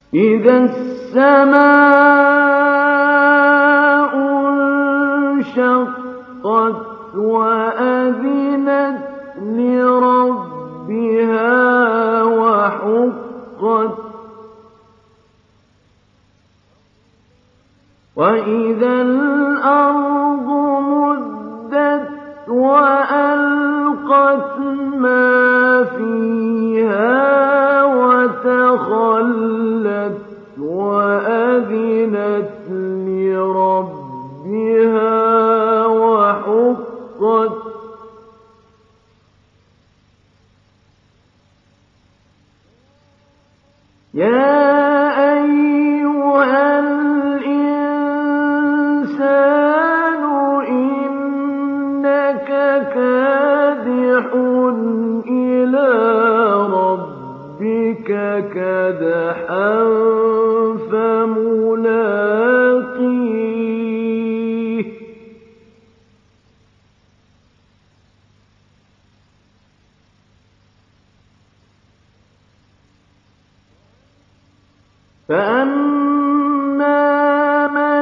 إذا السماء انشقت وأذنت لربها وحقت وإذا الأرض مدت وألقت ما فيها وتخلت وأذنت لربها وحقت يا أيها الإنسان إنك كادح إلى ربك كدحا فملاقيه فأما من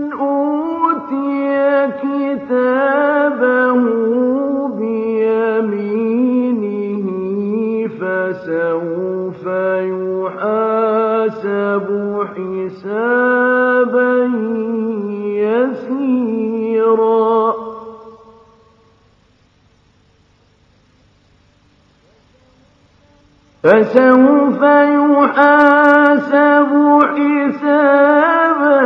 أوتي كتابه بيمينه فسوف يحاسب حسابا يسيرا فسوف يحاسب حسابا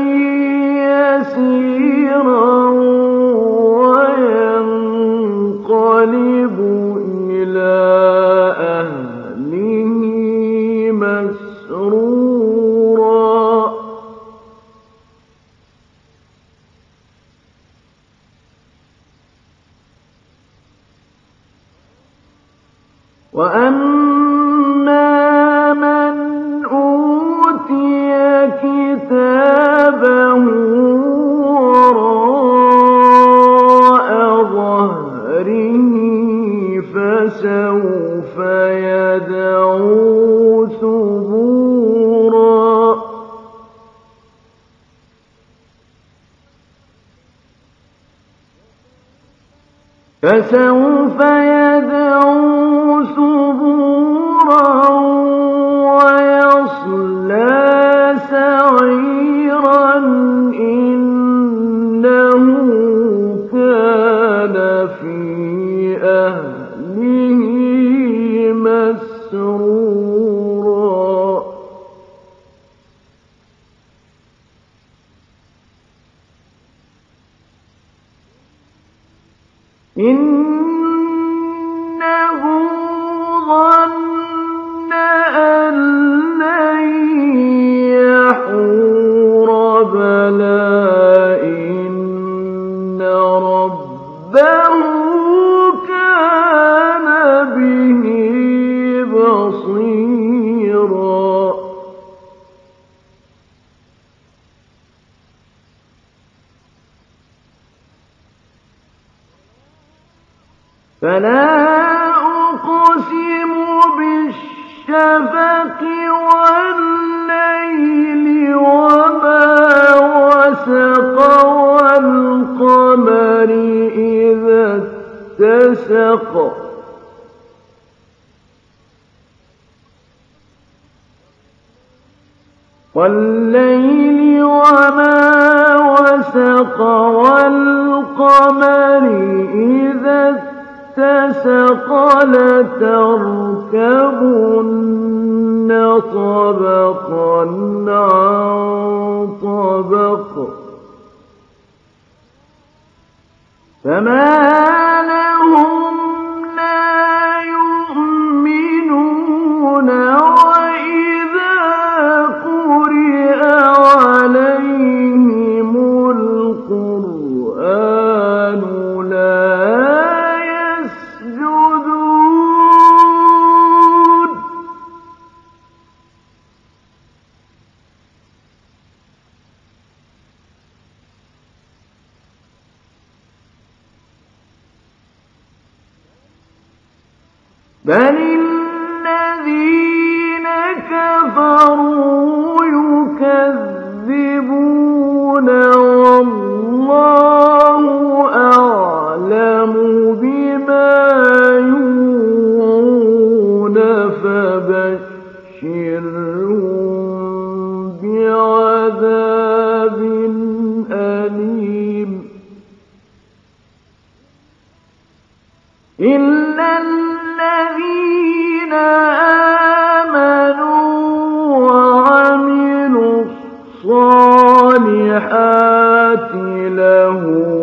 يسيرا وينقلب إلى أهله مسرورا وأما من أوتي كتابه وراء ظهره فسوف يدعو ثبورا ويصلى سعيرا إنه كان في أهله مسرورا إنه ظن أن لن يحور بلى إن ربه كان به بصيرا فلا أقسم بالشفق والليل وما وسق والقمر إذا اتسق والليل وما وسق والقمر إذا اتسق لتركبن طبقا عن طبق فما لهم لا يؤمنون وإذا قرئ عليهم القرآن لا يسجدون بل الذين كفروا فبشرهم بعذاب أليم إلا الذين آمنوا وعملوا الصالحات لهم